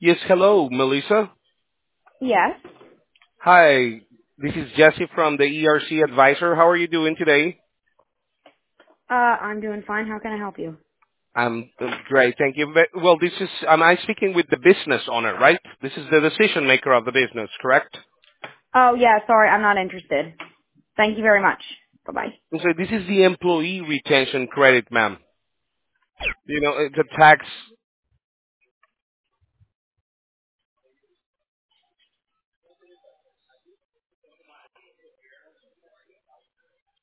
Yes, hello, Melissa. Yes. Hi, this is Jesse from the ERC Advisor. How are you doing today? I'm doing fine. How can I help you? I'm great, thank you. Well, am I speaking with the business owner, right? This is the decision maker of the business, correct? Oh, yeah, sorry, I'm not interested. Thank you very much. Bye-bye. And so this is the employee retention credit, ma'am. You know, it's a tax